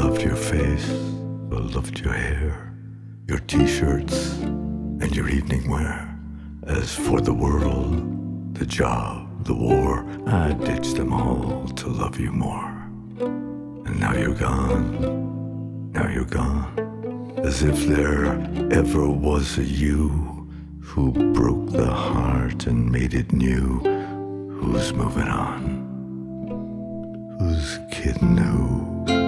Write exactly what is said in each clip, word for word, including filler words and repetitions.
loved your face, I loved your hair, your t-shirts, and your evening wear. As for the world, the job, the war, I ditched them all to love you more. And now you're gone, now you're gone, as if there ever was a you who broke the heart and made it new. Who's moving on? Who's kidding who?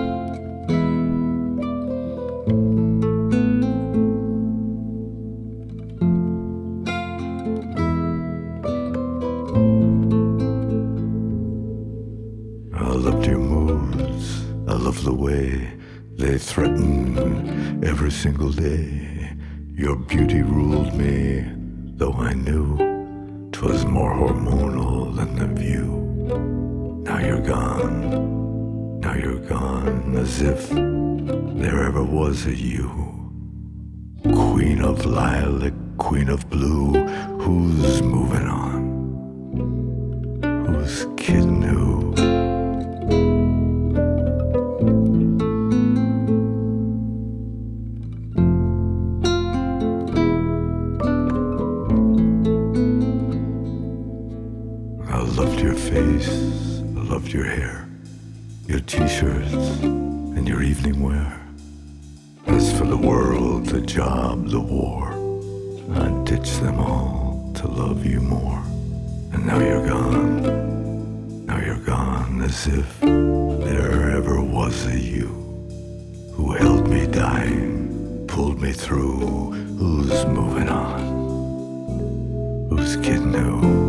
I loved your moods, I loved the way they threatened every single day. Your beauty ruled me, though I knew 'twas more hormonal than the view. Now you're gone, now you're gone, as if there ever was a you. Queen of lilac, queen of blue, who's moving on? Who's kidding who? I loved your face, I loved your hair, your t-shirts, and your evening wear. As for the world, the job, the war, I ditched them all to love you more. And now you're gone, now you're gone, as if there ever was a you who held me dying, pulled me through. Who's moving on? Who's kidding who?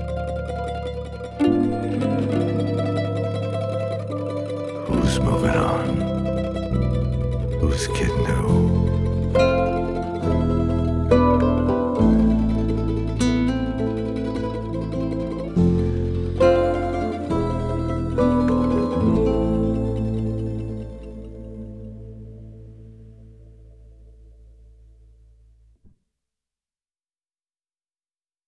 Who's moving on?